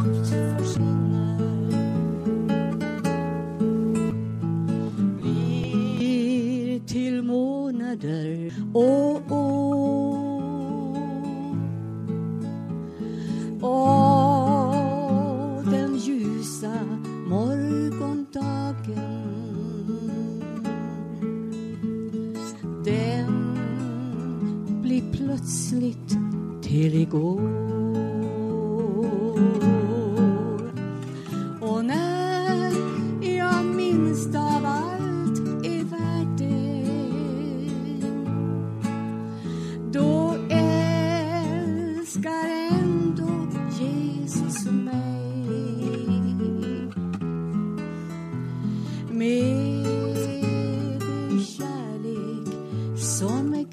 snabbt försvinner. Blir till månader och år. Och den ljusa morgondagen, den blir plötsligt till igår. Och när jag minst av allt är världen, då älskar ändå Jesus mig med en kärlek som är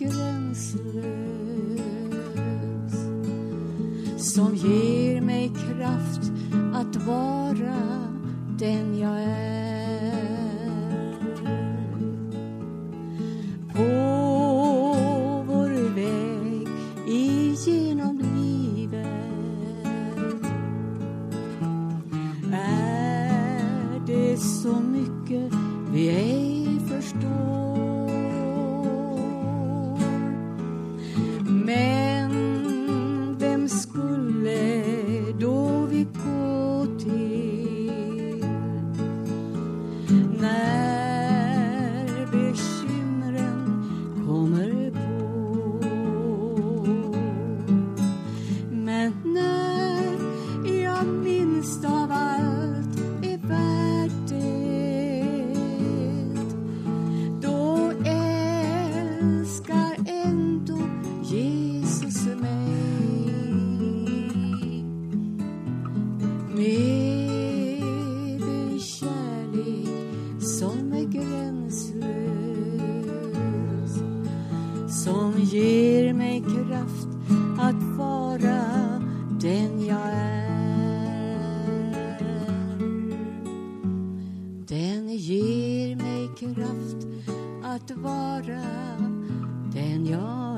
gränslös, som ger mig kraft att vara den jag är. På vår väg igenom livet är det så mycket vi ej förstår. Men vem skulle då vi gå till när bekymren kommer på? Men när jag minst av allt är värdet, då älskar ändå Jesus mig med en kärlek som är gränslös, som ger mig kraft att vara den jag är. Den ger mig kraft att vara den jag är.